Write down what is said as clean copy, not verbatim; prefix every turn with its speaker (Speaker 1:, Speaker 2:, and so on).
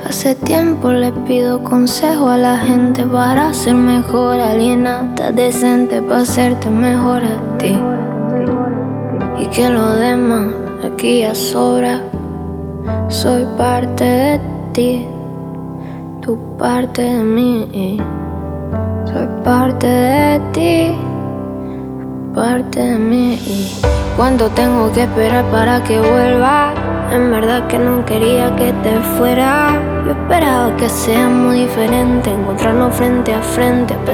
Speaker 1: Hace tiempo le pido consejo a la gente para ser mejor, alienata, decente, para hacerte mejor a ti. Y que lo demás aquí ya sobra. Soy parte de ti, tú parte de mí. Soy parte de ti, parte de mí. ¿Cuánto tengo que esperar para que vuelva? En verdad que no quería que te fuera. Yo esperaba que sea muy diferente, encontrarnos frente a frente,